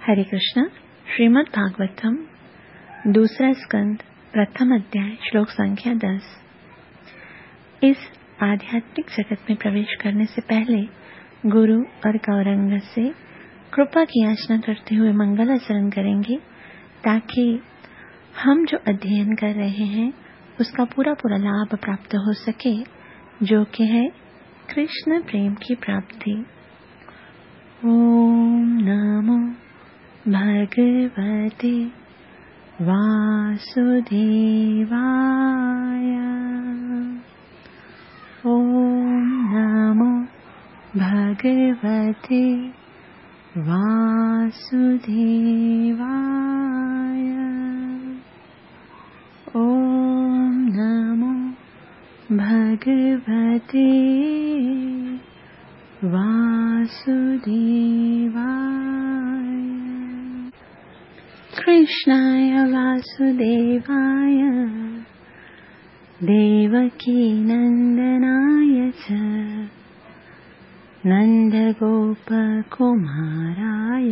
हरे कृष्ण। श्रीमद् भागवतम दूसरा स्कंद प्रथम अध्याय श्लोक संख्या 10। इस आध्यात्मिक जगत में प्रवेश करने से पहले गुरु और गौरंग से कृपा की याचना करते हुए मंगल आचरण करेंगे, ताकि हम जो अध्ययन कर रहे हैं उसका पूरा लाभ प्राप्त हो सके, जो कि है कृष्ण प्रेम की प्राप्ति। ओम नमो भगवते वासुदेवाय। ओम नमो भगवते वासुदेवाय। ओम नमो भगवते वासुदेवाय। कृष्णाय वासुदेवाय देवकी नंदनाय च नन्दगोपकुमाराय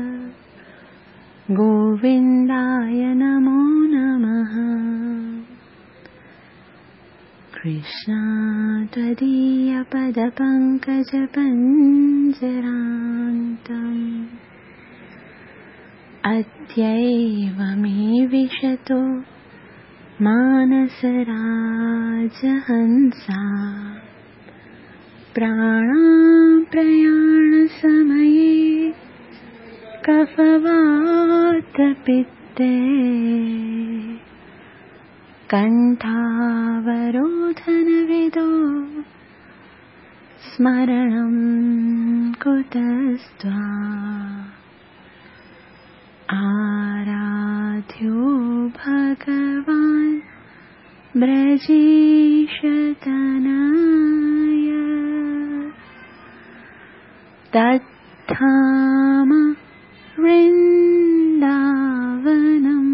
गोविन्दाय नमो नमः। कृष्णा त्वदीयपदपङ्कजपञ्जरान्तम् अद्यैव मे विशतो मानसराजहंसा। प्राणाप्रयाणसमये कफवातपित्ते कण्ठावरोधनविदो स्मरणं कुतस्त्वा। आराध्यो भगवान् ब्रजेशतनय तद्धाम वृन्दावनम्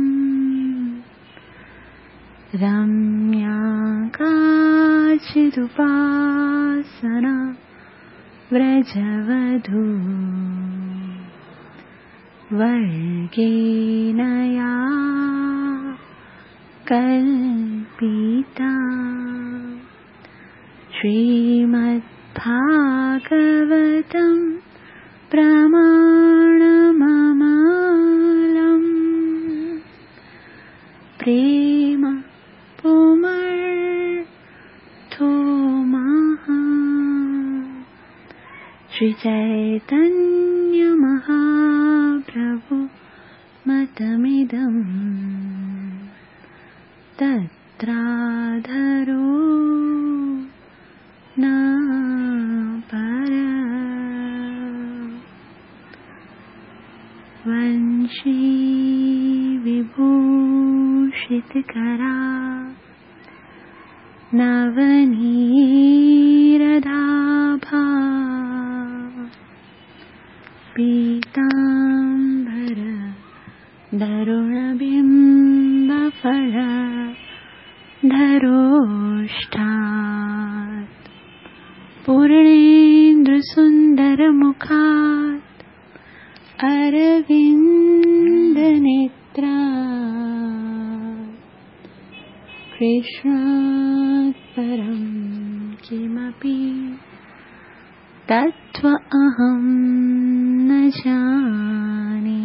रम्या काचिदुपासना व्रजवधू वर्गेण या कल्पिता। श्रीमद्भागवतं प्रमाणममलम् प्रेम पुमर्थो महा। श्री चैतन्य महाप्रभु मतमिदम् तत्राधरो न परः। वंशी विभूषितकरा नवनीरदाभा पीताम्बर धरुणबिम्बफल धरोष्ठात् पूर्णेन्दुसुन्दरमुखात् अरविन्दनेत्रा। कृष्णात् परं किमपि तत्त्वमहं न जाने।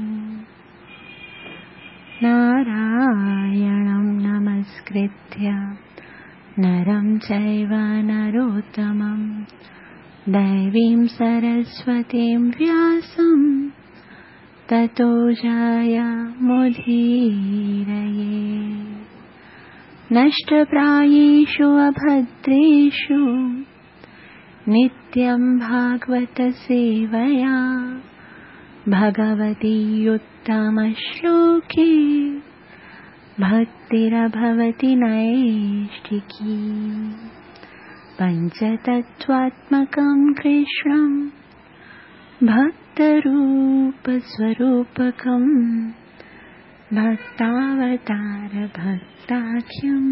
नारायणं नमस्कृत्य नरं चैव नरोत्तमं दैवीं सरस्वतीं व्यासं ततो जयमुदीरये। नष्टप्रायेषु अभद्रेषु नित्यं भागवत सेवया भगवती उत्तमश्लोके भक्तिरभवति नैष्ठिकी। पञ्चतत्त्वात्मकं कृष्णं भक्तरूपस्वरूपकं भक्तावतारभक्ताख्यं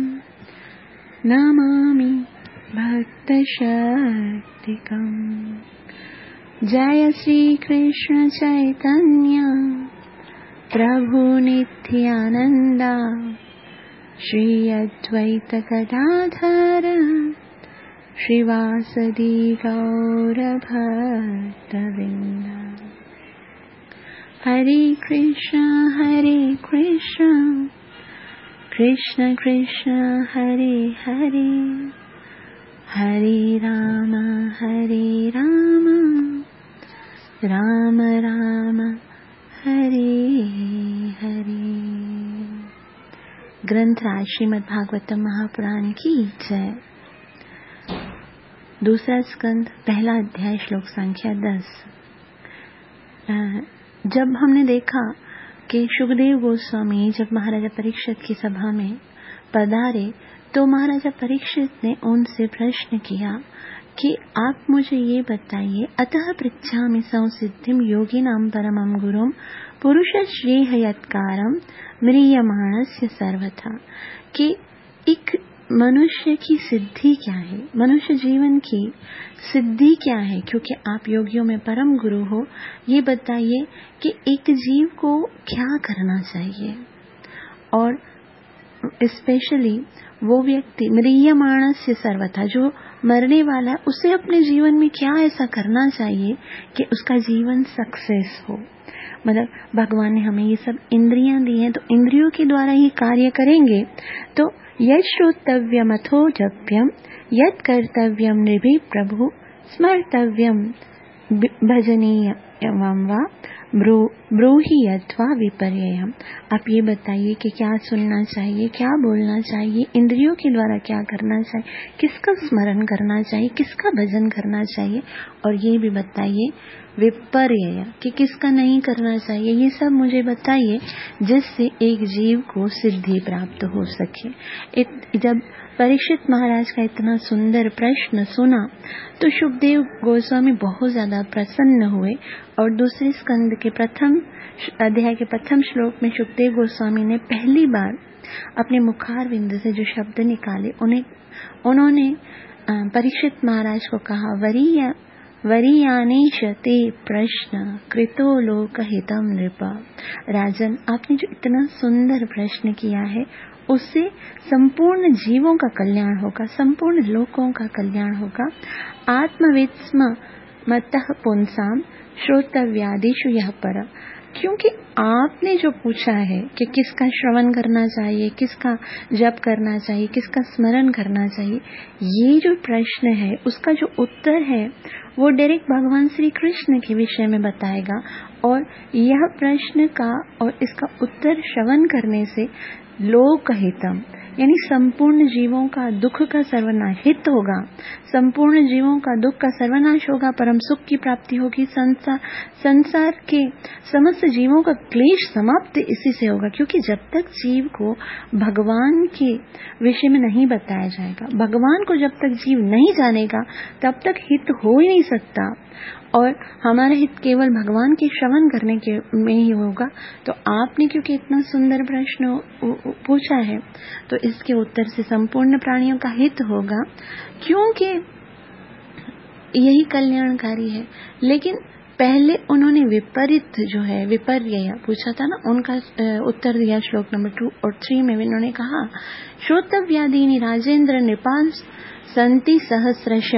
नमामि भक्तशक्तिकम्। जय श्री कृष्ण चैतन्य प्रभु नित्यानंद श्री अद्वैत गदाधर श्रीवासदि गौर भक्तवृंद। हरे कृष्ण कृष्ण कृष्ण हरे हरे, हरे राम राम राम हरे हरे। ग्रंथराज श्रीमद् भागवतम महापुराण की जय। दूसरा स्कंद, पहला अध्याय, श्लोक संख्या 10। जब हमने देखा कि सुखदेव गोस्वामी जब महाराजा परीक्षित की सभा में पधारे तो महाराजा परीक्षित ने उनसे प्रश्न किया कि आप मुझे ये बताइए, अतः पृच्छामि संसिद्धिं योगिनां परमं गुरुं पुरुषश्रेयः यत्कारं म्रियमाणस्य सर्वथा, कि एक मनुष्य की सिद्धि क्या है, मनुष्य जीवन की सिद्धि क्या है, क्योंकि आप योगियों में परम गुरु हो। ये बताइए कि एक जीव को क्या करना चाहिए, और स्पेशली वो व्यक्ति म्रियमाणस्य सर्वथा, जो मरने वाला है, उसे अपने जीवन में क्या ऐसा करना चाहिए कि उसका जीवन सक्सेस हो। मतलब भगवान ने हमें ये सब इंद्रियां दी हैं, तो इंद्रियों के द्वारा ही कार्य करेंगे तो यत् श्रोतव्यमथो जप्यम यत् कर्तव्यम नृभि प्रभु स्मर्तव्यम भजनीयम वा ब्रूहि यद्वा विपर्ययम्। आप ये बताइए कि क्या सुनना चाहिए, क्या बोलना चाहिए, इंद्रियों के द्वारा क्या करना चाहिए, किसका स्मरण करना चाहिए, किसका भजन करना चाहिए, और ये भी बताइए विपर्यय कि किसका नहीं करना चाहिए। ये सब मुझे बताइए जिससे एक जीव को सिद्धि प्राप्त हो सके। जब परीक्षित महाराज का इतना सुंदर प्रश्न सुना तो सुखदेव गोस्वामी बहुत ज्यादा प्रसन्न हुए, और दूसरे स्कंद के प्रथम अध्याय के प्रथम श्लोक में सुखदेव गोस्वामी ने पहली बार अपने मुखारविंद से जो शब्द निकाले उन्होंने परीक्षित महाराज को कहा, वरीयानेश ते प्रश्न कृतो लोकहितम नृप। राजन, आपने जो इतना सुंदर प्रश्न किया है उससे संपूर्ण जीवों का कल्याण होगा, संपूर्ण लोकों का कल्याण होगा। आत्मवित्स्म मतः पुंसाम श्रोतव्यादिषु यः पर, क्योंकि आपने जो पूछा है कि किसका श्रवण करना चाहिए, किसका जप करना चाहिए, किसका स्मरण करना चाहिए, ये जो प्रश्न है उसका जो उत्तर है वो डायरेक्ट भगवान श्री कृष्ण के विषय में बताएगा। और यह प्रश्न का और इसका उत्तर श्रवण करने से लोकहितम यानी संपूर्ण जीवों का दुख का सर्वनाश हित होगा, संपूर्ण जीवों का दुख का सर्वनाश होगा, परम सुख की प्राप्ति होगी, संसार के समस्त जीवों का क्लेश समाप्त इसी से होगा। क्योंकि जब तक जीव को भगवान के विषय में नहीं बताया जाएगा, भगवान को जब तक जीव नहीं जानेगा तब तक हित हो ही नहीं सकता, और हमारा हित केवल भगवान के श्रवण करने के में ही होगा। तो आपने क्योंकि इतना सुंदर प्रश्न पूछा है तो इसके उत्तर से संपूर्ण प्राणियों का हित होगा, क्योंकि यही कल्याणकारी है। लेकिन पहले उन्होंने विपरीत जो है विपर्यय पूछा था ना, उनका उत्तर दिया श्लोक नंबर 2 और 3 में उन्होंने कहा, श्रोतव्यादीनि राजेंद्र नृपाल संति सहस्रश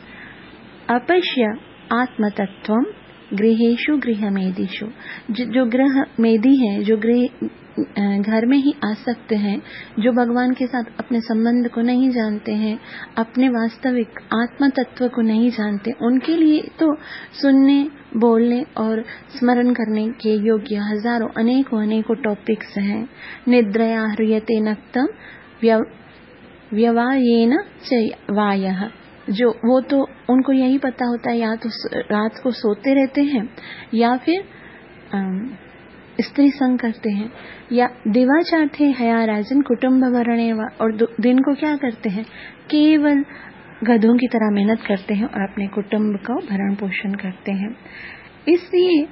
अपश्य आत्मतत्वम गृहेषु गृहमेदिषु। जो गृह मेदी है, जो घर में ही आसक्त हैं, जो भगवान के साथ अपने संबंध को नहीं जानते हैं, अपने वास्तविक आत्म तत्व को नहीं जानते, उनके लिए तो सुनने, बोलने और स्मरण करने के योग्य हजारों अनेकों टॉपिक्स हैं। निद्रया ह्रियते नक्तम व्यवायेन च वायः, जो वो तो उनको यही पता होता है, या तो रात को सोते रहते हैं या फिर स्त्री संग करते हैं, या दिवाचार्थे हया राजन कुटुंब भरणे, और दिन को क्या करते हैं, केवल गधों की तरह मेहनत करते हैं और अपने कुटुंब का भरण पोषण करते हैं। इसलिए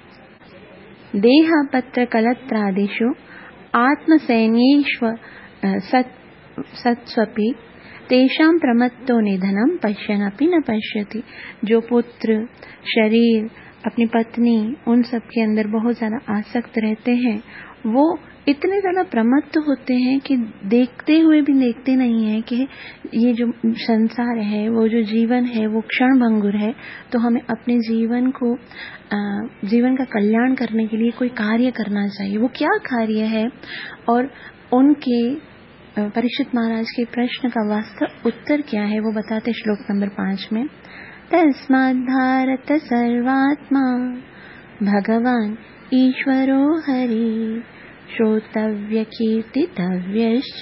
देहपत्र कलत्रादिषु आत्मसैन्येष्व सत्स्वपि तेषां प्रमत्तो निधनं पश्यन्नपि न पश्यति। जो पुत्र, शरीर, अपनी पत्नी, उन सब के अंदर बहुत ज्यादा आसक्त रहते हैं, वो इतने ज्यादा प्रमत्त होते हैं कि देखते हुए भी देखते नहीं है कि ये जो संसार है, वो जो जीवन है, वो क्षण भंगुर है। तो हमें अपने जीवन का कल्याण करने के लिए कोई कार्य करना चाहिए। वो क्या कार्य है? और उनके परीक्षित महाराज के प्रश्न का वास्तव उत्तर क्या है, वो बताते श्लोक नंबर 5 में। तस्माद् भारत सर्वात्मा भगवान ईश्वरो हरि, श्रोतव्य कीर्तितव्यश्च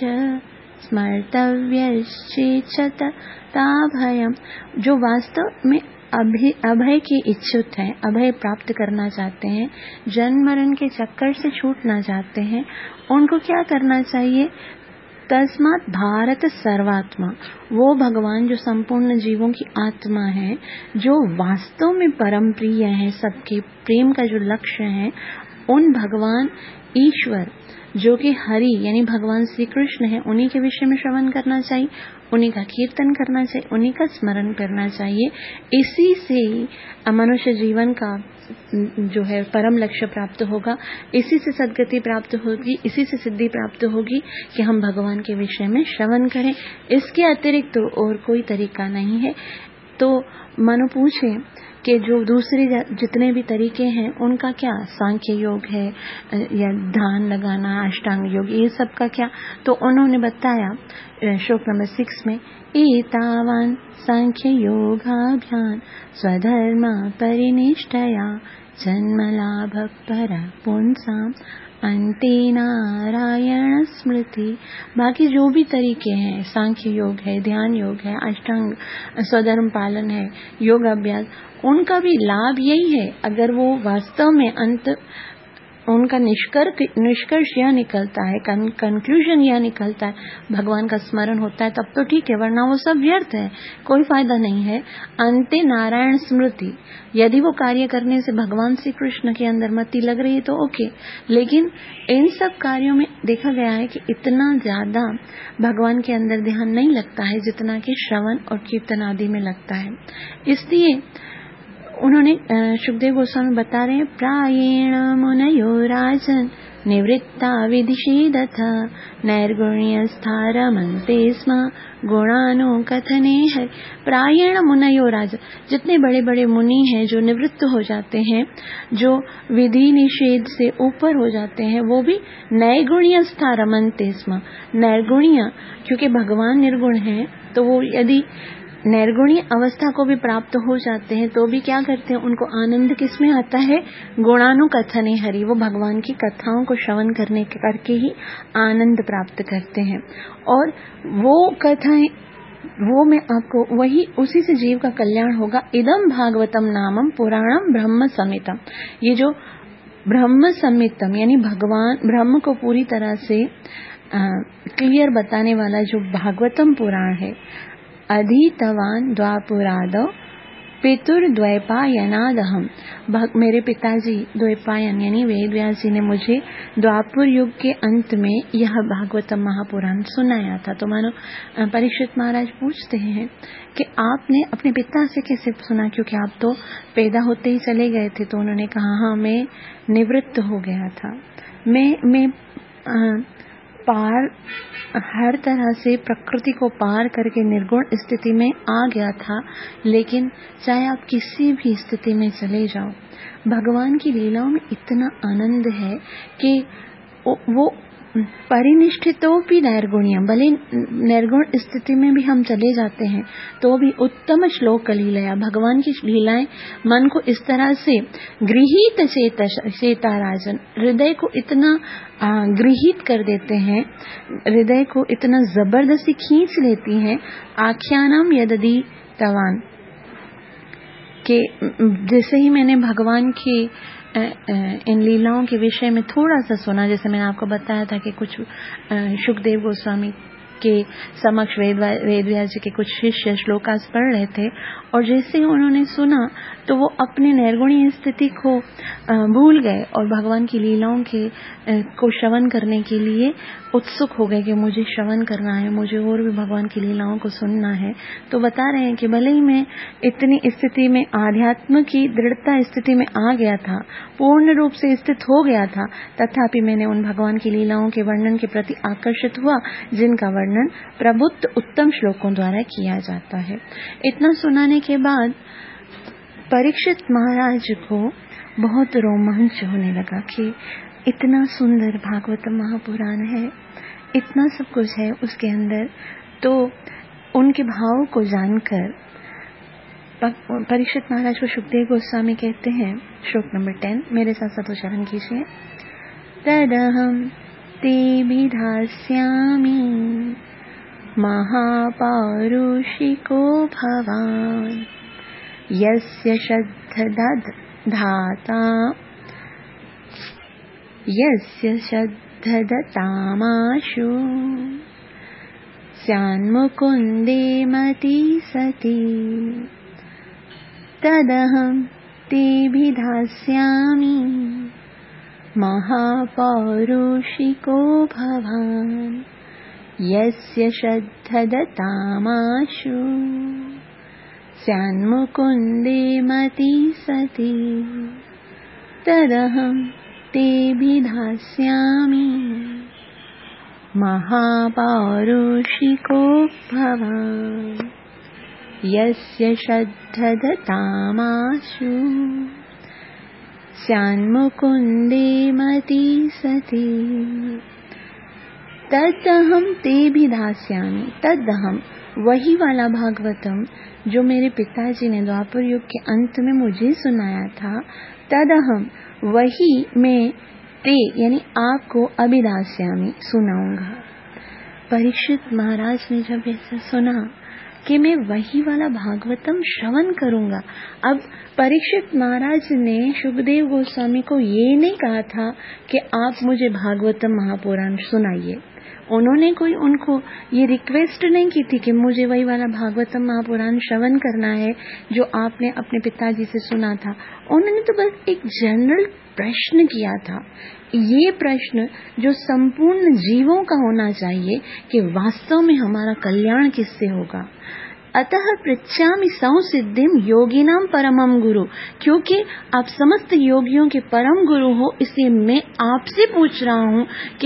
स्मर्तव्यश्च तथा भयम्। जो वास्तव में अभय के इच्छुक हैं, अभय प्राप्त करना चाहते हैं, जन्म मरण के चक्कर से छूटना चाहते हैं, उनको क्या करना चाहिए? तस्मात् भारत सर्वात्मा, वो भगवान जो संपूर्ण जीवों की आत्मा है, जो वास्तव में परम प्रिय है, सबके प्रेम का जो लक्ष्य है, उन भगवान ईश्वर जो कि हरि यानी भगवान श्री कृष्ण है, उन्हीं के विषय में श्रवण करना चाहिए, उन्हीं का कीर्तन करना चाहिए, उन्हीं का स्मरण करना चाहिए। इसी से मनुष्य जीवन का जो है परम लक्ष्य प्राप्त होगा, इसी से सद्गति प्राप्त होगी, इसी से सिद्धि प्राप्त होगी कि हम भगवान के विषय में श्रवण करें। इसके अतिरिक्त तो और कोई तरीका नहीं है। तो मानो पूछे कि जो दूसरे जितने भी तरीके हैं उनका क्या, सांख्य योग है या ध्यान लगाना, अष्टांग योग, ये सब का क्या? तो उन्होंने बताया श्लोक नंबर 6 में, एतावान सांख्य योगाभ्याम स्वधर्म परिनिष्ठया जन्मलाभ पर पुंसाम अंते नारायण स्मृति। बाकी जो भी तरीके हैं, सांख्य योग है, ध्यान योग है, अष्टांग स्वधर्म पालन है, योग अभ्यास, उनका भी लाभ यही है। अगर वो वास्तव में अंत उनका निष्कर्ष यह निकलता है, कंक्लूजन यह निकलता है, भगवान का स्मरण होता है, तब तो ठीक है, वरना वो सब व्यर्थ है, कोई फायदा नहीं है। अंते नारायण स्मृति, यदि वो कार्य करने से भगवान श्री कृष्ण के अंदर मति लग रही है तो ओके, लेकिन इन सब कार्यों में देखा गया है कि इतना ज्यादा भगवान के अंदर ध्यान नहीं लगता है जितना कि श्रवण और कीर्तन आदि में लगता है। इसलिए उन्होंने सुखदेव गोस्वामी बता रहे हैं, प्रायेण मुनयो राजन निवृत्ता विधिषेदथ नैर्गुण्यस्था रमन्ते स्म गुणानो कथने है। प्रायेण मुनयो राजन, जितने बड़े बड़े मुनि हैं जो निवृत्त हो जाते हैं, जो विधि निषेध से ऊपर हो जाते हैं, वो भी नैर्गुण्यस्था रमन्ते स्म। नैर्गुण्य, क्योंकि भगवान निर्गुण है, तो वो यदि नैर्गुणी अवस्था को भी प्राप्त हो जाते हैं तो भी क्या करते हैं, उनको आनंद किसमें आता है? गुणानुकथने हरि, वो भगवान की कथाओं को श्रवण करके ही आनंद प्राप्त करते हैं। और वो कथाएं, वो मैं आपको वही, उसी से जीव का कल्याण होगा। इदम भागवतम नामम पुराणम ब्रह्म समितम, ये जो ब्रह्म समितम यानी भगवान ब्रह्म को पूरी तरह से क्लियर बताने वाला जो भागवतम पुराण है, अधीतवान द्वापुरादौ पितुर्द्वैपायनादहम, मेरे पिताजी द्वैपायन यानी वेद व्यास जी ने मुझे द्वापुर युग के अंत में यह भागवतम महापुराण सुनाया था। तो मानो परीक्षित महाराज पूछते हैं कि आपने अपने पिता से कैसे सुना, क्योंकि आप तो पैदा होते ही चले गए थे। तो उन्होंने कहा, हाँ, मैं निवृत्त हो गया था, मैं पार हर तरह से प्रकृति को पार करके निर्गुण स्थिति में आ गया था। लेकिन चाहे आप किसी भी स्थिति में चले जाओ, भगवान की लीलाओं में इतना आनंद है कि वो परिनिष्ठितो भी नैर्गुण्यम, भले निर्गुण स्थिति में भी हम चले जाते हैं तो भी उत्तम श्लोक लीलाया, भगवान की लीलाएं मन को इस तरह से गृहीत चेताराजन, हृदय को इतना गृहीत कर देते हैं, हृदय को इतना जबरदस्ती खींच लेती हैं। आख्यानम यदि तवान, के जैसे ही मैंने भगवान की इन लीलाओं के विषय में थोड़ा सा सुना, जैसे मैंने आपको बताया था कि कुछ सुखदेव गोस्वामी के समक्ष वेदव्यास जी के कुछ शिष्य श्लोकास पढ़ रहे थे, और जैसे ही उन्होंने सुना तो वो अपने निर्गुणीय स्थिति को भूल गए और भगवान की लीलाओं को श्रवण करने के लिए उत्सुक हो गए कि मुझे श्रवण करना है, मुझे और भी भगवान की लीलाओं को सुनना है। तो बता रहे हैं कि भले ही मैं इतनी स्थिति में, आध्यात्म की दृढ़ता स्थिति में आ गया था, पूर्ण रूप से स्थित हो गया था, तथापि मैंने उन भगवान की लीलाओं के वर्णन के प्रति आकर्षित हुआ जिनका वर्णन प्रबुद्ध उत्तम श्लोकों द्वारा किया जाता है। इतना सुनाने के बाद परीक्षित महाराज को बहुत रोमांच होने लगा कि इतना सुंदर भागवतम महापुराण है, इतना सब कुछ है उसके अंदर। तो उनके भाव को जानकर परीक्षित महाराज को सुखदेव गोस्वामी कहते हैं, श्लोक नंबर 10, मेरे साथ साथ उच्चारण कीजिए। तदहं तेभिधास्यामि महापौरुषिको भवान् यस्य श्रद्धदतामाशु स्यान्मुकुन्दे मति सति। तदहं तेभिधास्यामि महापौरुषिको भवान् यस्य श्रद्धदतामाशु स्यान्मुकुन्दे मति सति। तदहं तेभिधास्यामि महापौरुषिको भवान् यस्य श्रद्धदतामाशु स्यान्मुकुन्दे मति सति। तदहं तेभिधास्यामि, तदहं वही वाला भागवतम जो मेरे पिताजी ने द्वापर युग के अंत में मुझे सुनाया था, तदहम वही मैं ते यानी आपको अभिधास्यामि सुनाऊंगा। परीक्षित महाराज ने जब ऐसा सुना कि मैं वही वाला भागवतम श्रवण करूंगा, अब परीक्षित महाराज ने सुखदेव गोस्वामी को ये नहीं कहा था कि आप मुझे भागवतम महापुराण सुनाइए, उन्होंने कोई उनको ये रिक्वेस्ट नहीं की थी कि मुझे वही वाला भागवतम महापुराण श्रवण करना है जो आपने अपने पिताजी से सुना था। उन्होंने तो बस एक जनरल प्रश्न किया था, ये प्रश्न जो संपूर्ण जीवों का होना चाहिए कि वास्तव में हमारा कल्याण किससे होगा। अतः पृच्छामि संसिद्धिम योगिनाम परमम गुरु, क्योंकि आप समस्त योगियों के परम गुरु हो, इसलिए मैं आपसे पूछ रहा हूँ कि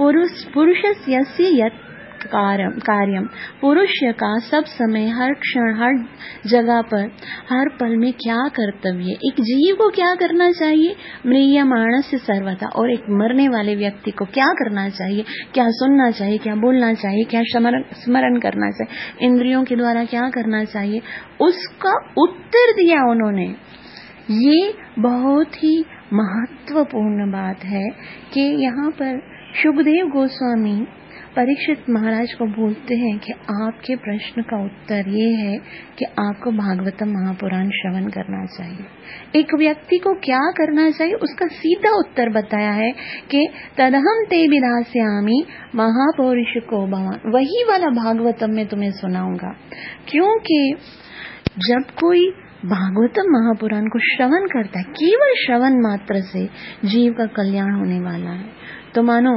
पुरुषस्य यत् कार्यम, पुरुष का सब समय, हर क्षण, हर जगह पर, हर पल में क्या कर्तव्य, एक जीव को क्या करना चाहिए, म्रियमाणस्य सर्वथा, और एक मरने वाले व्यक्ति को क्या करना चाहिए, क्या सुनना चाहिए, क्या बोलना चाहिए, क्या स्मरण करना चाहिए, इंद्रियों के द्वारा क्या करना चाहिए, उसका उत्तर दिया उन्होंने। ये बहुत ही महत्वपूर्ण बात है कि यहाँ पर सुखदेव गोस्वामी परीक्षित महाराज को बोलते हैं कि आपके प्रश्न का उत्तर ये है कि आपको भागवतम महापुराण श्रवण करना चाहिए। एक व्यक्ति को क्या करना चाहिए उसका सीधा उत्तर बताया है कि तदहम तेभिधास्यामि महापौरुषिको भवान्, वही वाला भागवतम मैं तुम्हें सुनाऊंगा। क्योंकि जब कोई भागवतम महापुराण को श्रवण करता है, केवल श्रवण मात्र से जीव का कल्याण होने वाला है। तो मानो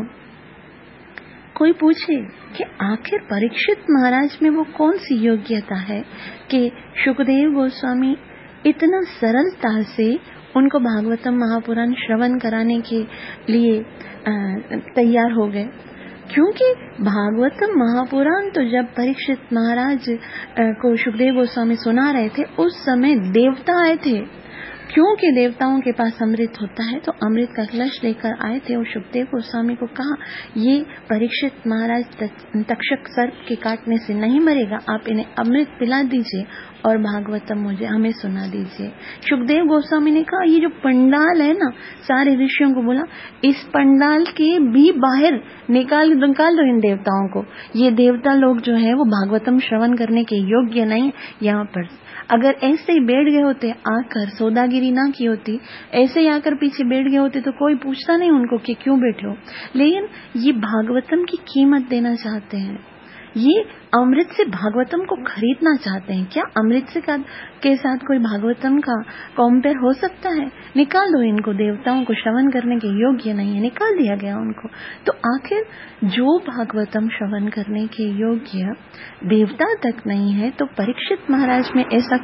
कोई पूछे कि आखिर परीक्षित महाराज में वो कौन सी योग्यता है कि सुखदेव गोस्वामी इतना सरलता से उनको भागवतम महापुराण श्रवण कराने के लिए तैयार हो गए। क्योंकि भागवतम महापुराण तो जब परीक्षित महाराज को सुखदेव गोस्वामी सुना रहे थे, उस समय देवता आए थे। क्योंकि देवताओं के पास अमृत होता है, तो अमृत का कलश लेकर आए थे और सुखदेव गोस्वामी को कहा, ये परीक्षित महाराज तक्षक सर्प के काटने से नहीं मरेगा, आप इन्हें अमृत पिला दीजिए और भागवतम हमें सुना दीजिए। सुखदेव गोस्वामी ने कहा, ये जो पंडाल है ना, सारे ऋषियों को बोला, इस पंडाल के भी बाहर निकाल दो इन देवताओं को। ये देवता लोग जो है वो भागवतम श्रवण करने के योग्य नहीं। यहाँ पर अगर ऐसे ही बैठ गए होते, आकर सौदागिरी ना की होती, ऐसे ही आकर पीछे बैठ गए होते तो कोई पूछता नहीं उनको कि क्यों बैठे हो। लेकिन ये भागवतम की कीमत देना चाहते हैं, ये अमृत से भागवतम को खरीदना चाहते हैं। क्या अमृत से के साथ कोई भागवतम का कंपेयर हो सकता है? निकाल दो इनको, देवताओं को श्रवण करने के योग्य नहीं है, निकाल दिया गया उनको। तो आखिर जो भागवतम श्रवण करने के योग्य देवता तक नहीं है, तो परीक्षित महाराज में ऐसा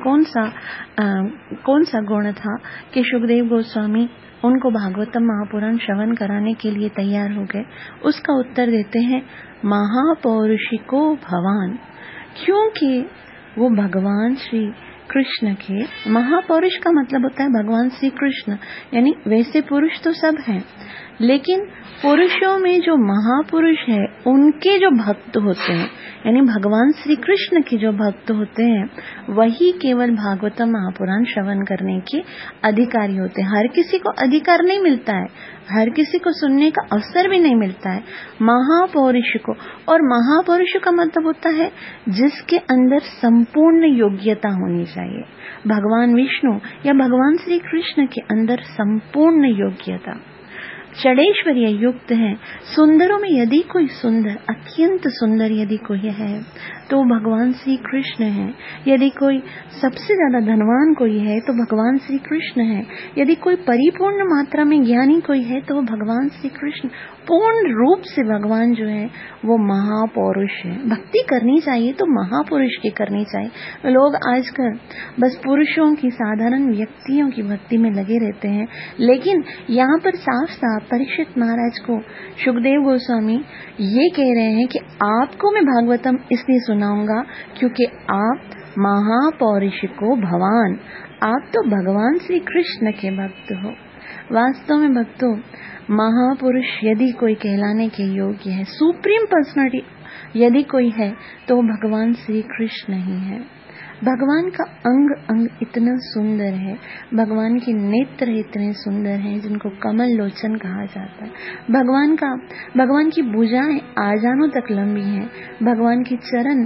कौन सा गुण था कि सुखदेव गोस्वामी उनको भागवतम महापुराण श्रवण कराने के लिए तैयार हो गए? उसका उत्तर देते हैं महापौरुषिको भवान, क्योंकि वो भगवान श्री कृष्ण के, महापौरुष का मतलब होता है भगवान श्री कृष्ण, यानी वैसे पुरुष तो सब हैं, लेकिन पुरुषों में जो महापुरुष है उनके जो भक्त होते हैं, यानी भगवान श्री कृष्ण के जो भक्त होते हैं, वही केवल भागवतम महापुराण श्रवण करने के अधिकारी होते हैं। हर किसी को अधिकार नहीं मिलता है, हर किसी को सुनने का अवसर भी नहीं मिलता है। महापौरुष को, और महापौरुष का मतलब होता है जिसके अंदर संपूर्ण योग्यता होनी चाहिए। भगवान विष्णु या भगवान श्री कृष्ण के अंदर संपूर्ण योग्यता, षडैश्वर्य युक्त है। सुंदरों में यदि कोई सुंदर, अत्यंत सुंदर यदि कोई है तो भगवान श्री कृष्ण है। यदि कोई सबसे ज्यादा धनवान कोई है तो भगवान श्री कृष्ण है। यदि कोई परिपूर्ण मात्रा में ज्ञानी कोई है तो वो भगवान श्री कृष्ण। पूर्ण रूप से भगवान जो है वो महापौरुष है। भक्ति करनी चाहिए तो महापुरुष की करनी चाहिए। लोग आजकल बस पुरुषों की, साधारण व्यक्तियों की भक्ति में लगे रहते हैं, लेकिन यहाँ पर साफ साफ परीक्षित महाराज को सुखदेव गोस्वामी ये कह रहे हैं कि आपको मैं भागवतम इसलिए सुनाऊंगा क्योंकि आप महापौरुषिको भवान, आप तो भगवान श्री कृष्ण के भक्त हो। वास्तव में भक्तों, महापुरुष यदि कोई कहलाने के योग्य है, सुप्रीम पर्सनालिटी यदि कोई है तो भगवान श्री कृष्ण ही है। भगवान का अंग अंग इतना सुंदर है, भगवान के नेत्र इतने सुंदर हैं जिनको कमल लोचन कहा जाता है। भगवान की भुजाएं आजानों तक लंबी हैं। भगवान के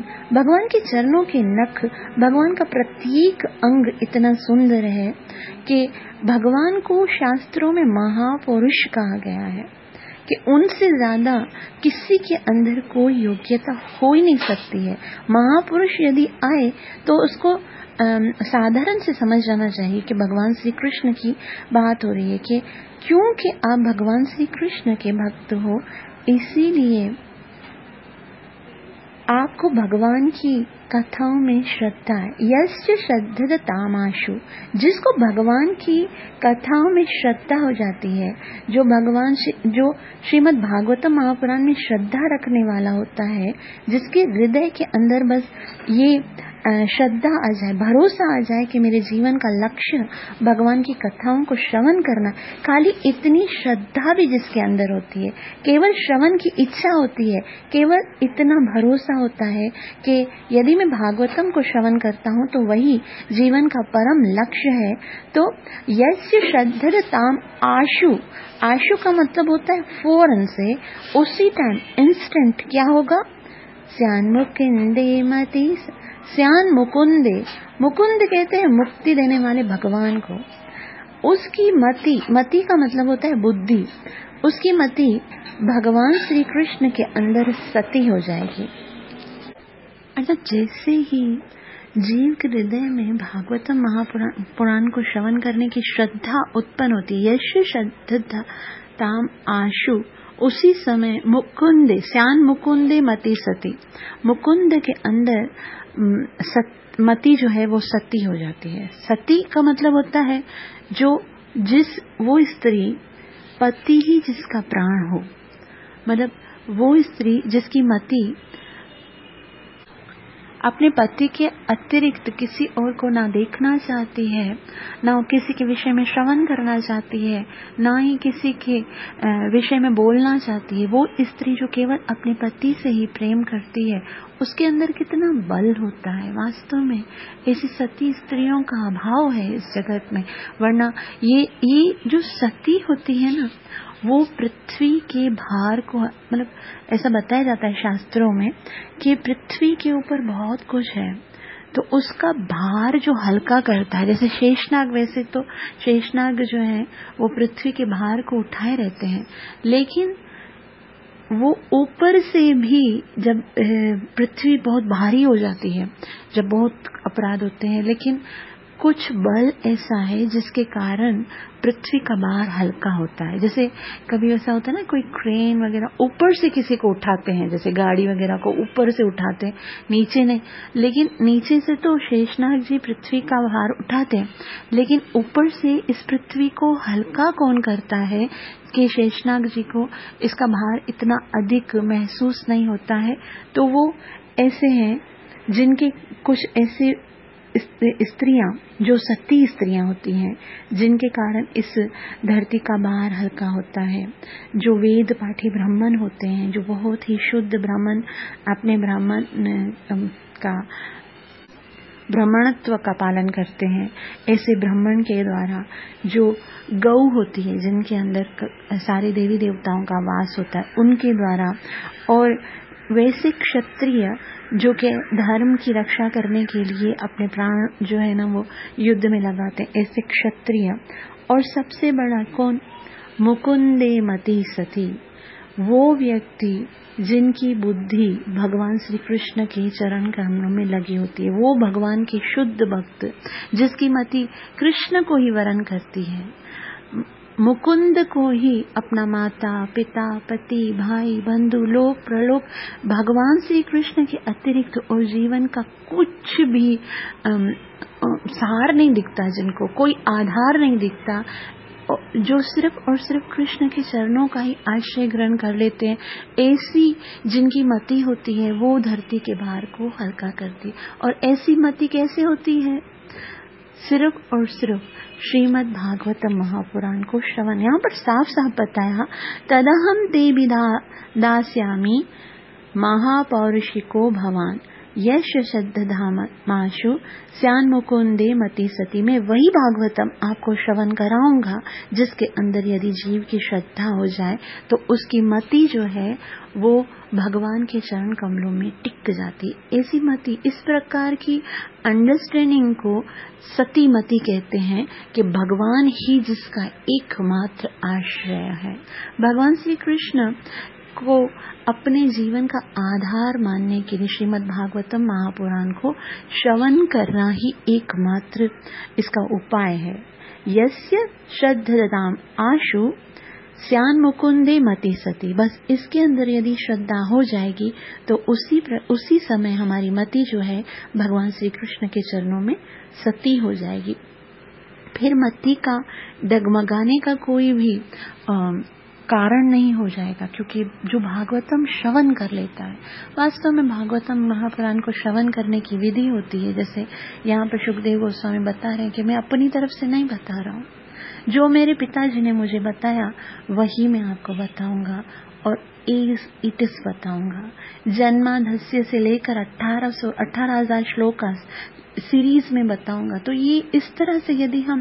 चरणों के नख, भगवान का प्रत्येक अंग इतना सुंदर है कि भगवान को शास्त्रों में महापुरुष कहा गया है कि उनसे ज्यादा किसी के अंदर कोई योग्यता हो ही नहीं सकती है। महापुरुष यदि आए तो उसको साधारण से समझ जाना चाहिए कि भगवान श्री कृष्ण की बात हो रही है, कि क्योंकि आप भगवान श्री कृष्ण के भक्त हो, इसीलिए आपको भगवान की कथाओं में श्रद्धा है। यश्च श्रद्धतामाशु, जिसको भगवान की कथाओं में श्रद्धा हो जाती है, जो श्रीमद् भागवतम महापुराण में श्रद्धा रखने वाला होता है, जिसके हृदय के अंदर बस ये श्रद्धा आ जाए, भरोसा आ जाए कि मेरे जीवन का लक्ष्य भगवान की कथाओं को श्रवण करना, खाली इतनी श्रद्धा भी जिसके अंदर होती है, केवल श्रवण की इच्छा होती है, केवल इतना भरोसा होता है कि यदि मैं भागवतम को श्रवण करता हूँ तो वही जीवन का परम लक्ष्य है। तो यस्य श्रद्धताम आशु, आशु का मतलब होता है फौरन से, उसी टाइम, इंस्टेंट क्या होगा? स्यान्मुकुंदे मति, श्यान मुकुंदे, मुकुंद कहते हैं मुक्ति देने वाले भगवान को। उसकी मति का मतलब होता है बुद्धि, उसकी मति भगवान श्री कृष्ण के अंदर सती हो जाएगी। अर्थात जैसे ही जीव के हृदय में भागवतम महापुराण को श्रवण करने की श्रद्धा उत्पन्न होती है, यश श्रद्धा ताम आशु, उसी समय मुकुंदे, श्यान मुकुंदे मति सती, मुकुंद के अंदर मति जो है वो सती हो जाती है। सती का मतलब होता है वो स्त्री, पति ही जिसका प्राण हो, मतलब वो स्त्री जिसकी मति अपने पति के अतिरिक्त किसी और को ना देखना चाहती है, ना किसी के विषय में श्रवण करना चाहती है, ना ही किसी के विषय में बोलना चाहती है। वो स्त्री जो केवल अपने पति से ही प्रेम करती है, उसके अंदर कितना बल होता है। वास्तव में ऐसी सती स्त्रियों का अभाव है इस जगत में, वरना ये जो सती होती है ना, वो पृथ्वी के भार को, मतलब ऐसा बताया जाता है शास्त्रों में कि पृथ्वी के ऊपर बहुत कुछ है तो उसका भार जो हल्का करता है, जैसे शेषनाग, वैसे तो शेषनाग जो है वो पृथ्वी के भार को उठाए रहते हैं, लेकिन वो ऊपर से भी जब पृथ्वी बहुत भारी हो जाती है, जब बहुत अपराध होते हैं, लेकिन कुछ बल ऐसा है जिसके कारण पृथ्वी का भार हल्का होता है। जैसे कभी ऐसा होता है ना, कोई क्रेन वगैरह ऊपर से किसी को उठाते हैं, जैसे गाड़ी वगैरह को ऊपर से उठाते हैं, नीचे नहीं। लेकिन नीचे से तो शेषनाग जी पृथ्वी का भार उठाते हैं, लेकिन ऊपर से इस पृथ्वी को हल्का कौन करता है कि शेषनाग जी को इसका भार इतना अधिक महसूस नहीं होता है। तो वो ऐसे हैं जिनके कुछ ऐसे स्त्रियां जो सती स्त्रियां होती हैं, जिनके कारण इस धरती का भार हल्का होता है। जो वेद पाठी ब्राह्मण होते हैं, जो बहुत ही शुद्ध ब्राह्मण, अपने ब्राह्मणत्व का पालन करते हैं, ऐसे ब्राह्मण के द्वारा जो गौ होती है, जिनके अंदर सारे देवी देवताओं का वास होता है, उनके द्वारा, और वैसे क्षत्रिय जो के धर्म की रक्षा करने के लिए अपने प्राण जो है ना वो युद्ध में लगाते हैं, ऐसे क्षत्रिय। और सबसे बड़ा कौन? मुकुंदे मति सती, वो व्यक्ति जिनकी बुद्धि भगवान श्री कृष्ण के चरण कमलों में लगी होती है, वो भगवान के शुद्ध भक्त, जिसकी मति कृष्ण को ही वरण करती है, मुकुंद को ही अपना माता पिता पति भाई बंधु लोक प्रलोक भगवान श्री कृष्ण के अतिरिक्त और जीवन का कुछ भी सार नहीं दिखता, जिनको कोई आधार नहीं दिखता, जो सिर्फ और सिर्फ कृष्ण के चरणों का ही आश्रय ग्रहण कर लेते हैं, ऐसी जिनकी मति होती है वो धरती के भार को हल्का करती। और ऐसी मति कैसे होती है? सिर्फ और सिर्फ श्रीमद् भागवतम महापुराण को श्रवण। यहाँ पर साफ साफ बताया, तदहम ते दास्यामि महापौरुषिको भवान यश श्रद्धामाशु स्यान मुकुंदे मति सती। में वही भागवतम आपको श्रवण कराऊंगा जिसके अंदर यदि जीव की श्रद्धा हो जाए तो उसकी मति जो है वो भगवान के चरण कमलों में टिक जाती। ऐसी मति, इस प्रकार की अंडरस्टैंडिंग को सती मति कहते हैं कि भगवान ही जिसका एकमात्र आश्रय है। भगवान श्री कृष्ण को अपने जीवन का आधार मानने के लिए श्रीमद् भागवतम महापुराण को श्रवण करना ही एकमात्र इसका उपाय है। यस्य श्रद्धताम आशु स्यान मुकुंदे मति सती। बस इसके अंदर यदि श्रद्धा हो जाएगी तो उसी समय हमारी मति जो है भगवान श्री कृष्ण के चरणों में सती हो जाएगी। फिर मति का डगमगाने का कोई भी कारण नहीं हो जाएगा, क्योंकि जो भागवतम श्रवण कर लेता है, वास्तव में भागवतम महापुराण को श्रवण करने की विधि होती है। जैसे यहाँ पर सुखदेव गोस्वामी बता रहे हैं कि मैं अपनी तरफ से नहीं बता रहा हूँ, जो मेरे पिताजी ने मुझे बताया वही मैं आपको बताऊंगा और इटिस बताऊंगा। जन्माधस्य से लेकर 18,000 श्लोक का सीरीज में बताऊंगा। तो ये इस तरह से यदि हम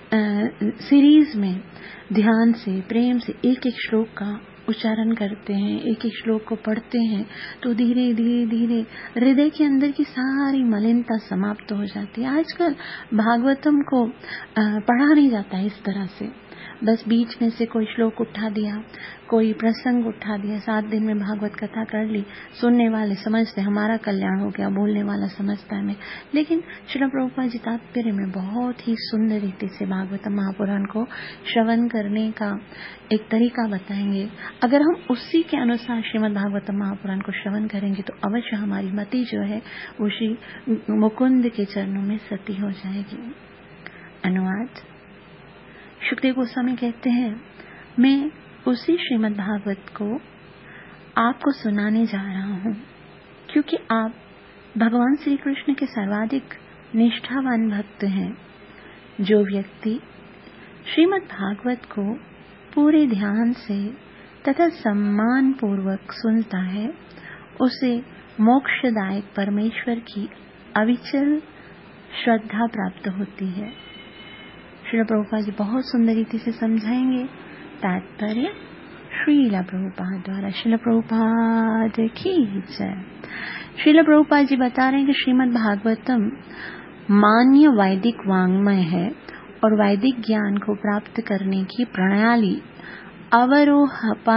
सीरीज में ध्यान से प्रेम से एक एक श्लोक का उच्चारण करते हैं, एक एक श्लोक को पढ़ते हैं, तो धीरे धीरे धीरे हृदय के अंदर की सारी मलिनता समाप्त हो जाती है। आजकल भागवतम को पढ़ा नहीं जाता है इस तरह से, बस बीच में से कोई श्लोक उठा दिया, कोई प्रसंग उठा दिया, 7 दिन में भागवत कथा कर ली, सुनने वाले समझते हमारा कल्याण हो गया, बोलने वाला समझता है। लेकिन श्रील प्रभुपाद जी तात्पर्य में बहुत ही सुंदर रीति से भागवत महापुराण को श्रवण करने का एक तरीका बताएंगे। अगर हम उसी के अनुसार श्रीमद् भागवत महापुराण को श्रवण करेंगे तो अवश्य हमारी मति जो है वो श्री मुकुंद के चरणों में सती हो जाएगी। अनुवाद। सुखदेव गोस्वामी कहते हैं, मैं उसी श्रीमद् भागवत को आपको सुनाने जा रहा हूँ क्योंकि आप भगवान श्री कृष्ण के सर्वाधिक निष्ठावान भक्त हैं। जो व्यक्ति श्रीमद् भागवत को पूरे ध्यान से तथा सम्मान पूर्वक सुनता है, उसे मोक्षदायक परमेश्वर की अविचल श्रद्धा प्राप्त होती है। श्रील प्रभुपाद जी बहुत सुंदर रीति से समझाएंगे। तात्पर्य श्रील प्रभुपाद द्वारा। श्रील प्रभुपाद की जय। श्रील प्रभुपाद जी बता रहे हैं कि श्रीमद् भागवतम मान्य वैदिक वाङ्मय है और वैदिक ज्ञान को प्राप्त करने की प्रणाली अवरोहपान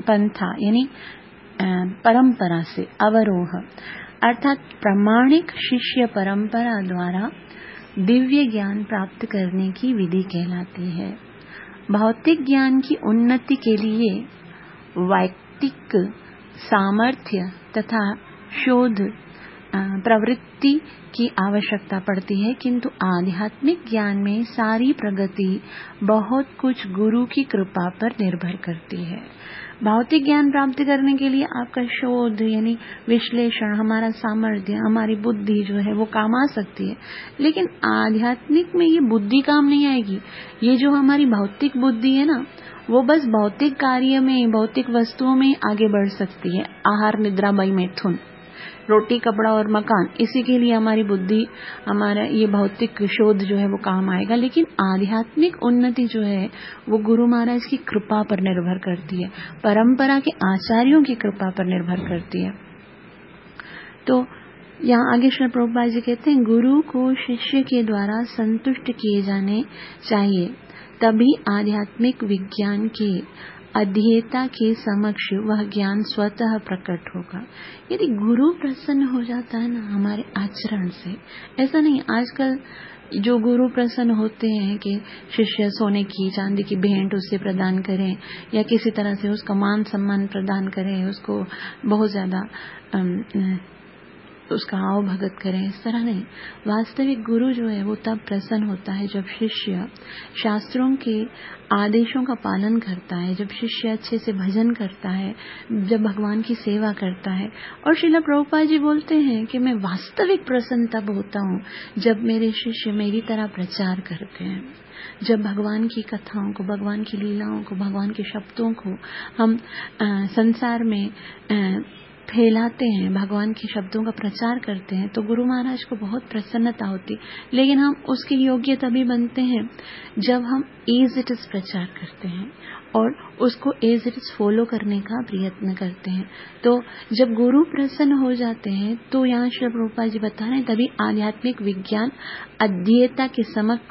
पंथा यानी परंपरा से, अवरोह अर्थात प्रामाणिक शिष्य परंपरा द्वारा दिव्य ज्ञान प्राप्त करने की विधि कहलाती है। भौतिक ज्ञान की उन्नति के लिए वैयक्तिक सामर्थ्य तथा शोध प्रवृत्ति की आवश्यकता पड़ती है, किंतु आध्यात्मिक ज्ञान में सारी प्रगति बहुत कुछ गुरु की कृपा पर निर्भर करती है। भौतिक ज्ञान प्राप्त करने के लिए आपका शोध यानी विश्लेषण, हमारा सामर्थ्य, हमारी बुद्धि जो है वो काम आ सकती है, लेकिन आध्यात्मिक में ये बुद्धि काम नहीं आएगी। ये जो हमारी भौतिक बुद्धि है ना, वो बस भौतिक कार्य में, भौतिक वस्तुओं में आगे बढ़ सकती है। आहार, निद्रा, बल, मैथुन, रोटी, कपड़ा और मकान, इसी के लिए हमारी बुद्धि, हमारा ये भौतिक शोध जो है वो काम आएगा। लेकिन आध्यात्मिक उन्नति जो है वो गुरु महाराज की कृपा पर निर्भर करती है, परंपरा के आचार्यों की कृपा पर निर्भर करती है। तो यहाँ आगे श्री प्रभुपाद जी कहते हैं, गुरु को शिष्य के द्वारा संतुष्ट किए जाने चाहिए, तभी आध्यात्मिक विज्ञान के अध्येता के समक्ष वह ज्ञान स्वतः प्रकट होगा। यदि गुरु प्रसन्न हो जाता है ना हमारे आचरण से, ऐसा नहीं आजकल जो गुरु प्रसन्न होते हैं कि शिष्य सोने की चांदी की भेंट उससे प्रदान करें या किसी तरह से उसका मान सम्मान प्रदान करें, उसको बहुत ज्यादा उसका आओ भगत करें, इस तरह नहीं। वास्तविक गुरु जो है वो तब प्रसन्न होता है जब शिष्य शास्त्रों के आदेशों का पालन करता है, जब शिष्य अच्छे से भजन करता है, जब भगवान की सेवा करता है। और श्रील प्रभुपाद जी बोलते हैं कि मैं वास्तविक प्रसन्न तब होता हूँ जब मेरे शिष्य मेरी तरह प्रचार करते हैं, जब भगवान की कथाओं को, भगवान की लीलाओं को, भगवान के शब्दों को हम संसार में फैलाते हैं, भगवान के शब्दों का प्रचार करते हैं, तो गुरु महाराज को बहुत प्रसन्नता होती। लेकिन हम उसके योग्य तभी बनते हैं जब हम एज इट इज प्रचार करते हैं और उसको एज इट इज फॉलो करने का प्रयत्न करते हैं। तो जब गुरु प्रसन्न हो जाते हैं तो यहाँ श्री प्रभुपाद जी बता रहे हैं, तभी आध्यात्मिक विज्ञान अध्येता के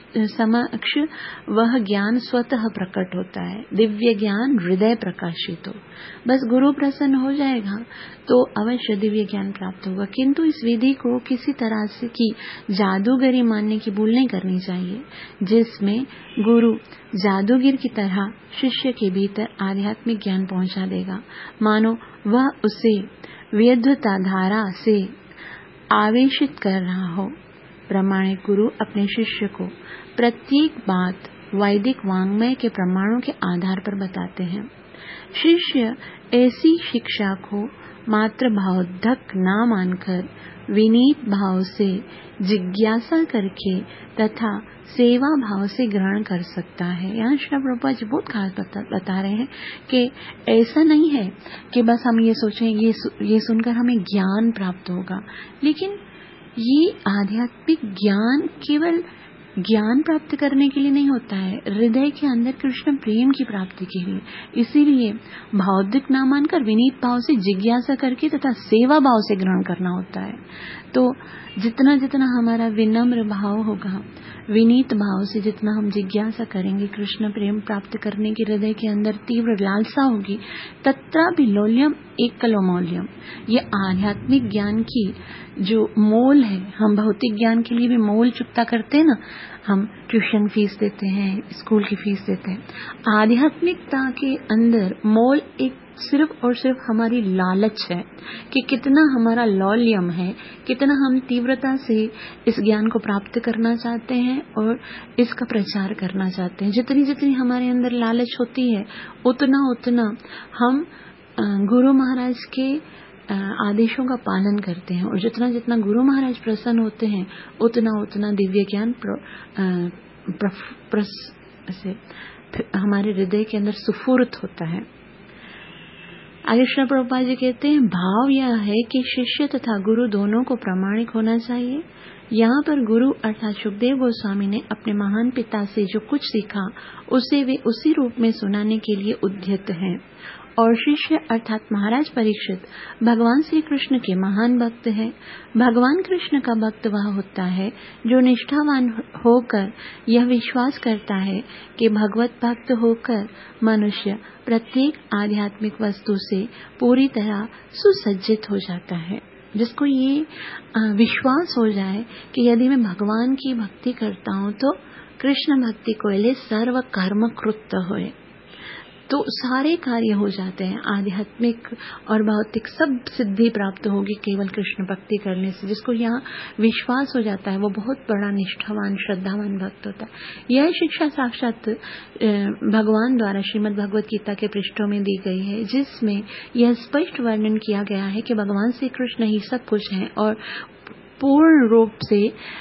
समक्ष वह ज्ञान स्वतः प्रकट होता है, दिव्य ज्ञान हृदय प्रकाशित हो। बस गुरु प्रसन्न हो जाएगा तो अवश्य दिव्य ज्ञान प्राप्त होगा, किंतु इस विधि को किसी तरह से की जादूगरी मानने की भूल नहीं करनी चाहिए, जिसमें गुरु जादूगर की तरह शिष्य के भीतर आध्यात्मिक ज्ञान पहुंचा देगा, मानो वह उसे विद्युता धारा से आवेशित कर रहा हो। प्रामाणिक गुरु अपने शिष्य को प्रत्येक बात वैदिक वाङ्मय के प्रमाणों के आधार पर बताते हैं। शिष्य ऐसी शिक्षा को मात्र भावोद्धक न मानकर विनीत भाव से जिज्ञासा करके तथा सेवा भाव से ग्रहण कर सकता है। यहाँ श्री प्रभुपाद जी बहुत खास बता रहे हैं कि ऐसा नहीं है कि बस हम ये सोचें ये सुनकर हमें ज्ञान प्राप्त होगा, लेकिन ये आध्यात्मिक ज्ञान केवल ज्ञान प्राप्त करने के लिए नहीं होता है, हृदय के अंदर कृष्ण प्रेम की प्राप्ति के लिए। इसीलिए भौतिक ना मानकर विनीत भाव से जिज्ञासा करके तथा सेवा भाव से ग्रहण करना होता है। तो जितना जितना हमारा विनम्र भाव होगा, विनीत भाव से जितना हम जिज्ञासा करेंगे, कृष्ण प्रेम प्राप्त करने की हृदय के अंदर तीव्र लालसा होगी, तत्रापि लौल्यम एकलो मौल्यम। ये आध्यात्मिक ज्ञान की जो मोल है, हम भौतिक ज्ञान के लिए भी मोल चुकता करते हैं ना, हम ट्यूशन फीस देते हैं, स्कूल की फीस देते हैं। आध्यात्मिकता के अंदर मोल एक सिर्फ और सिर्फ हमारी लालच है कि कितना हमारा लौल्यम है, कितना हम तीव्रता से इस ज्ञान को प्राप्त करना चाहते हैं और इसका प्रचार करना चाहते हैं। जितनी जितनी हमारे अंदर लालच होती है, उतना उतना हम गुरु महाराज के आदेशों का पालन करते हैं, और जितना जितना गुरु महाराज प्रसन्न होते हैं उतना उतना दिव्य ज्ञान हमारे हृदय के अंदर सुफूर्त होता है। आगे श्री प्रभुपाद जी कहते हैं, भाव यह है कि शिष्य तथा गुरु दोनों को प्रामाणिक होना चाहिए। यहाँ पर गुरु अर्थात सुखदेव गोस्वामी ने अपने महान पिता से जो कुछ सीखा उसे वे उसी रूप में सुनाने के लिए उद्यत हैं। और शिष्य अर्थात महाराज परीक्षित भगवान श्री कृष्ण के महान भक्त हैं। भगवान कृष्ण का भक्त वह होता है जो निष्ठावान होकर यह विश्वास करता है कि भगवत भक्त होकर मनुष्य प्रत्येक आध्यात्मिक वस्तु से पूरी तरह सुसज्जित हो जाता है। जिसको ये विश्वास हो जाए कि यदि मैं भगवान की भक्ति करता हूँ तो कृष्ण भक्ति को लिए सर्व कर्म कृत होए, तो सारे कार्य हो जाते हैं, आध्यात्मिक और भौतिक सब सिद्धि प्राप्त होगी केवल कृष्ण भक्ति करने से। जिसको यहाँ विश्वास हो जाता है वो बहुत बड़ा निष्ठावान श्रद्धावान भक्त होता है। यह शिक्षा साक्षात भगवान द्वारा श्रीमद् भगवत गीता के पृष्ठों में दी गई है, जिसमें यह स्पष्ट वर्णन किया गया है कि भगवान श्री कृष्ण ही सब कुछ हैं और पूर्ण रूप से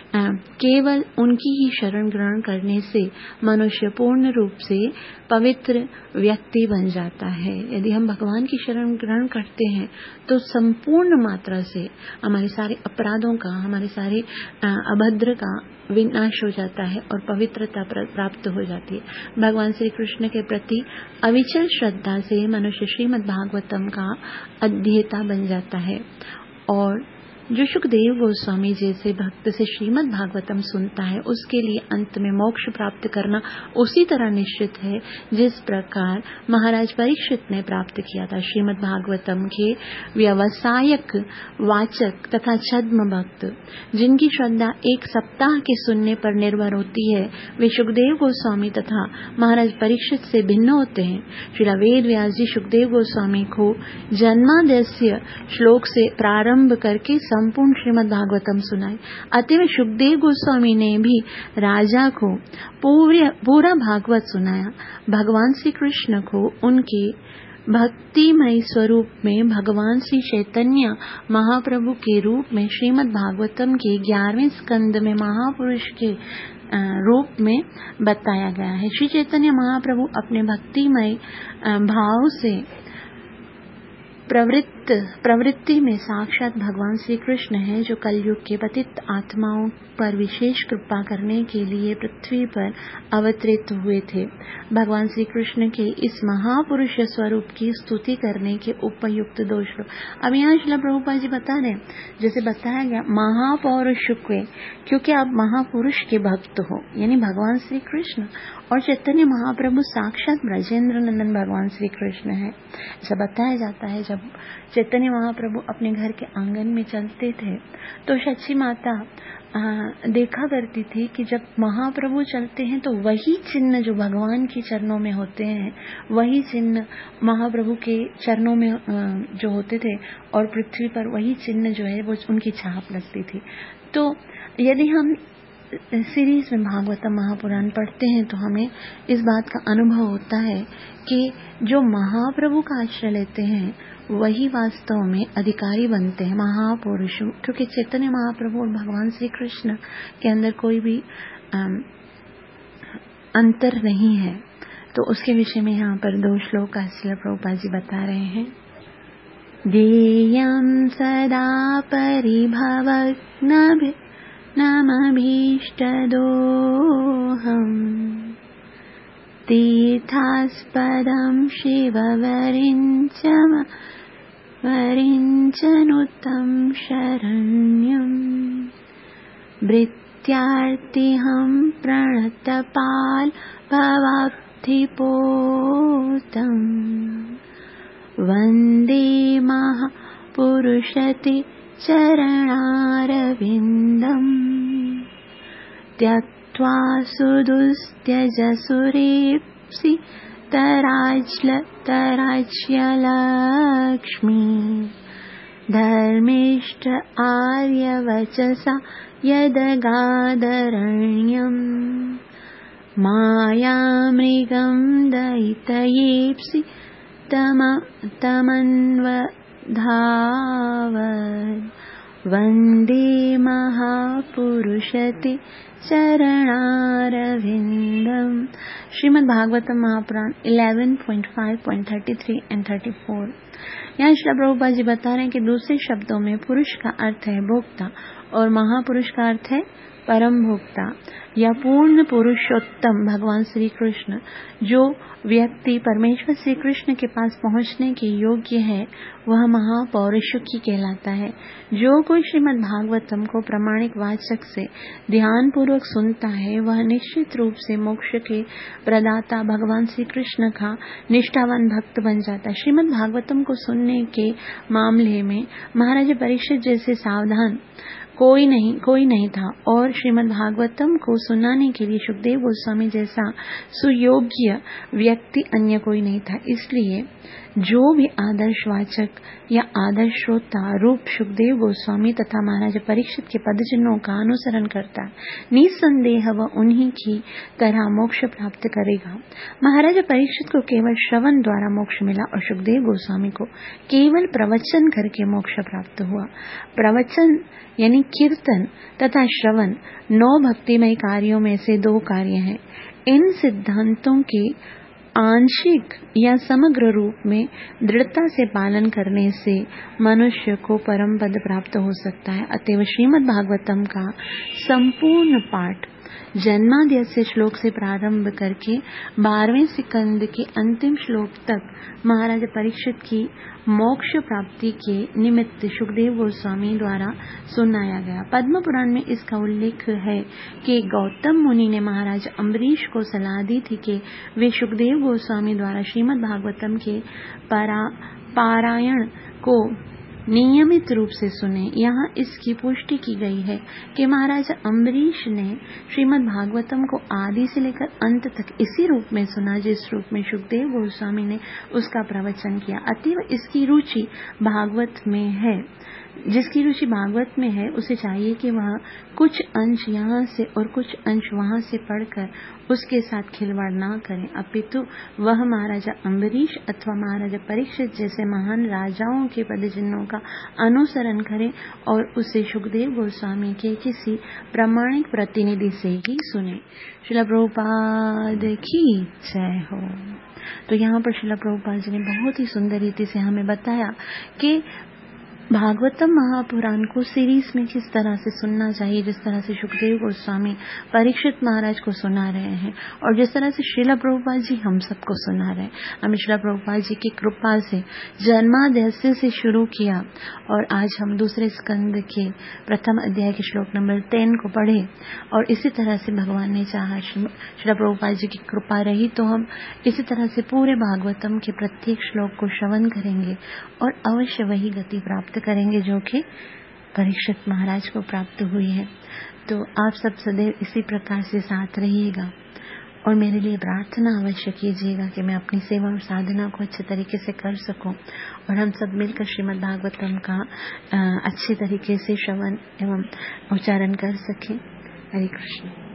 केवल उनकी ही शरण ग्रहण करने से मनुष्य पूर्ण रूप से पवित्र व्यक्ति बन जाता है। यदि हम भगवान की शरण ग्रहण करते हैं तो संपूर्ण मात्रा से हमारे सारे अपराधों का, हमारे सारे अभद्र का विनाश हो जाता है और पवित्रता प्राप्त हो जाती है। भगवान श्री कृष्ण के प्रति अविचल श्रद्धा से मनुष्य श्रीमद् भागवतम का अध्येता बन जाता है। और जो सुखदेव गोस्वामी जैसे भक्त से श्रीमद् भागवतम सुनता है उसके लिए अंत में मोक्ष प्राप्त करना उसी तरह निश्चित है जिस प्रकार महाराज परीक्षित ने प्राप्त किया था। श्रीमद् भागवतम के व्यवसायक वाचक तथा छद्म भक्त जिनकी श्रद्धा एक सप्ताह के सुनने पर निर्भर होती है, वे सुखदेव गोस्वामी तथा महाराज परीक्षित से भिन्न होते हैं। श्री वेद व्यास जी सुखदेव गोस्वामी को जन्माद्यस्य श्लोक से प्रारंभ करके संपूर्ण श्रीमद् भागवतम सुनाए। अतः सुखदेव गोस्वामी ने भी राजा को पूरा भागवत सुनाया। भगवान श्री कृष्ण को उनके भक्तिमय स्वरूप में भगवान श्री चैतन्य महाप्रभु के रूप में श्रीमद् भागवतम के 11वें स्कंद में महापुरुष के रूप में बताया गया है। श्री चैतन्य महाप्रभु अपने भक्तिमय भाव से प्रवृत्ति में साक्षात भगवान श्री कृष्ण हैं, जो कलयुग के पतित आत्माओं पर विशेष कृपा करने के लिए पृथ्वी पर अवतरित हुए थे। भगवान श्री कृष्ण के इस महापुरुष स्वरूप की स्तुति करने के उपयुक्त दो श्लोक अब यहाँ श्रील प्रभुपाद जी बता रहे, जैसे बताया गया महापौरुष, क्योंकि आप महापुरुष के भक्त हो, यानी भगवान श्री कृष्ण और चैतन्य महाप्रभु साक्षात ब्रजेंद्र नंदन भगवान श्री कृष्ण है। ऐसा बताया जाता है जब चैतन्य महाप्रभु अपने घर के आंगन में चलते थे तो सच्ची माता देखा करती थी कि जब महाप्रभु चलते हैं तो वही चिन्ह जो भगवान के चरणों में होते हैं, वही चिन्ह महाप्रभु के चरणों में जो होते थे और पृथ्वी पर वही चिन्ह जो है वो उनकी छाप लगती थी। तो यदि हम सीरीज में भागवतम महापुराण पढ़ते हैं तो हमें इस बात का अनुभव होता है कि जो महाप्रभु का आश्रय लेते हैं वही वास्तव में अधिकारी बनते हैं महापुरुषों, क्योंकि चैतन्य महाप्रभु और भगवान श्री कृष्ण के अंदर कोई भी अंतर नहीं है। तो उसके विषय में यहाँ पर दो श्लोक श्रील प्रभुपाद जी बता रहे हैं। देयं सदा परिभवग्नभि नमभीष्टदोहम् तीर्थास्पदं शिववरिञ्चनुतं शरण्यम् भृत्यार्तिहं प्रणतपाल भवाब्धिपोतम् वन्दे महापुरुषति चरणारविन्दम् त्यक्त्वा सुदुस्त्यजसुरेप्सि तराज्यलक्ष्मी धर्मिष्ठ आर्यवचसा यदगादरण्यम् मायामृगं दयितयेप्सि तमन्वधावत् वन्दे महापुरुषते चरणारविन्दम्। श्रीमद् भागवतम महापुराण 11.5.33 and 34। यहाँ श्रील प्रभुपाद जी बता रहे हैं कि दूसरे शब्दों में पुरुष का अर्थ है भोक्ता और महापुरुष का अर्थ है परम भोक्ता या पूर्ण पुरुषोत्तम भगवान श्री कृष्ण। जो व्यक्ति परमेश्वर श्री कृष्ण के पास पहुंचने के योग्य है वह महापौरुषी कहलाता है। जो कोई श्रीमद् भागवतम को प्रामाणिक वाचक से ध्यान पूर्वक सुनता है वह निश्चित रूप से मोक्ष के प्रदाता भगवान श्री कृष्ण का निष्ठावान भक्त बन जाता है। श्रीमद् भागवतम को सुनने के मामले में महाराज परीक्षित जैसे सावधान कोई नहीं था और श्रीमद् भागवतम को सुनाने के लिए सुखदेव गोस्वामी जैसा सुयोग्य व्यक्ति अन्य कोई नहीं था। इसलिए जो भी आदर्शवाचक या आदर्श श्रोता रूप सुखदेव गोस्वामी तथा महाराज परीक्षित के पदचिन्हों का अनुसरण करता है निसंदेह वह उन्हीं की तरह मोक्ष प्राप्त करेगा। महाराज परीक्षित को केवल श्रवण द्वारा मोक्ष मिला और सुखदेव गोस्वामी को केवल प्रवचन करके मोक्ष प्राप्त हुआ। प्रवचन यानी कीर्तन तथा श्रवण 9 भक्तिमय कार्यों में से 2 कार्य हैं। इन सिद्धांतों के आंशिक या समग्र रूप में दृढ़ता से पालन करने से मनुष्य को परम पद प्राप्त हो सकता है। अतएव श्रीमद् भागवतम का संपूर्ण पाठ जन्माद्यस्य श्लोक से प्रारंभ करके 12वें स्कंद के अंतिम श्लोक तक महाराज परीक्षित की मोक्ष प्राप्ति के निमित्त सुखदेव गोस्वामी द्वारा सुनाया गया। पद्म पुराण में इसका उल्लेख है कि गौतम मुनि ने महाराज अम्बरीश को सलाह दी थी कि वे सुखदेव गोस्वामी द्वारा श्रीमद् भागवतम के पारायण को नियमित रूप से सुने। यहाँ इसकी पुष्टि की गई है कि महाराज अम्बरीश ने श्रीमद् भागवतम को आदि से लेकर अंत तक इसी रूप में सुना जिस रूप में सुखदेव गोस्वामी ने उसका प्रवचन किया। अतएव इसकी रुचि भागवत में है, जिसकी रुचि भागवत में है उसे चाहिए कि वह कुछ अंश यहाँ से और कुछ अंश वहाँ से पढ़कर उसके साथ खिलवाड़ ना करें, अपितु वह महाराजा अम्बरीश अथवा महाराजा परीक्षित जैसे महान राजाओं के पदचिन्हों का अनुसरण करें और उसे सुखदेव गोस्वामी के किसी प्रामाणिक प्रतिनिधि से ही सुने। श्रील प्रभुपाद की जय हो। तो यहाँ पर श्रील प्रभुपाद जी ने बहुत ही सुंदर रीति से हमें बताया कि भागवतम महापुराण को सीरीज में किस तरह से सुनना चाहिए, जिस तरह से सुखदेव गोस्वामी परीक्षित महाराज को सुना रहे हैं और जिस तरह से श्रील प्रभुपाद जी हम सबको सुना रहे हैं। हमें श्रील प्रभुपाद जी की कृपा से जन्माद्यस्य से शुरू किया और आज हम दूसरे स्कंद के प्रथम अध्याय के श्लोक नंबर 10 को पढ़े और इसी तरह से भगवान ने चाहा श्रील प्रभुपाद जी की कृपा रही तो हम इसी तरह से पूरे भागवतम के प्रत्येक श्लोक को श्रवण करेंगे और अवश्य वही गति प्राप्त करेंगे जो कि परीक्षित महाराज को प्राप्त हुई है। तो आप सब सदैव इसी प्रकार से साथ रहिएगा और मेरे लिए प्रार्थना अवश्य कीजिएगा कि मैं अपनी सेवा और साधना को अच्छे तरीके से कर सकूं और हम सब मिलकर श्रीमद् भागवतम का अच्छे तरीके से श्रवण एवं उच्चारण कर सकें। हरे कृष्ण।